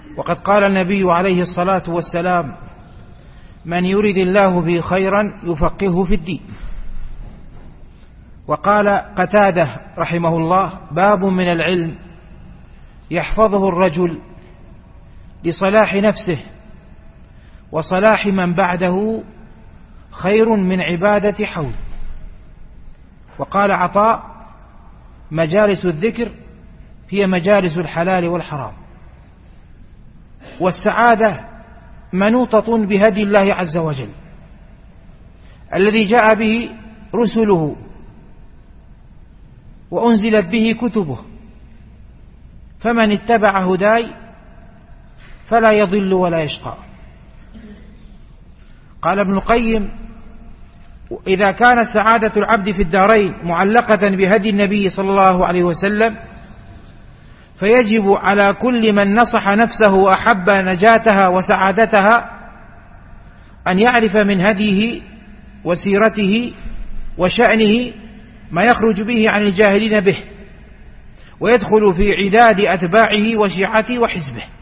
وقد قال النبي عليه الصلاة والسلام: من يرد الله به خيرا يفقهه في الدين. وقال قتادة رحمه الله: باب من العلم يحفظه الرجل لصلاح نفسه وصلاح من بعده خير من عبادة حول. وقال عطاء: مجالس الذكر هي مجالس الحلال والحرام. والسعادة منوطة بهدي الله عز وجل الذي جاء به رسله وأنزلت به كتبه، فمن اتبع هداي فلا يضل ولا يشقى. قال ابن القيم: إذا كانت سعادة العبد في الدارين معلقة بهدي النبي صلى الله عليه وسلم، فيجب على كل من نصح نفسه وأحب نجاتها وسعادتها أن يعرف من هديه وسيرته وشأنه ما يخرج به عن الجاهلين به، ويدخل في عداد أتباعه وشيعته وحزبه.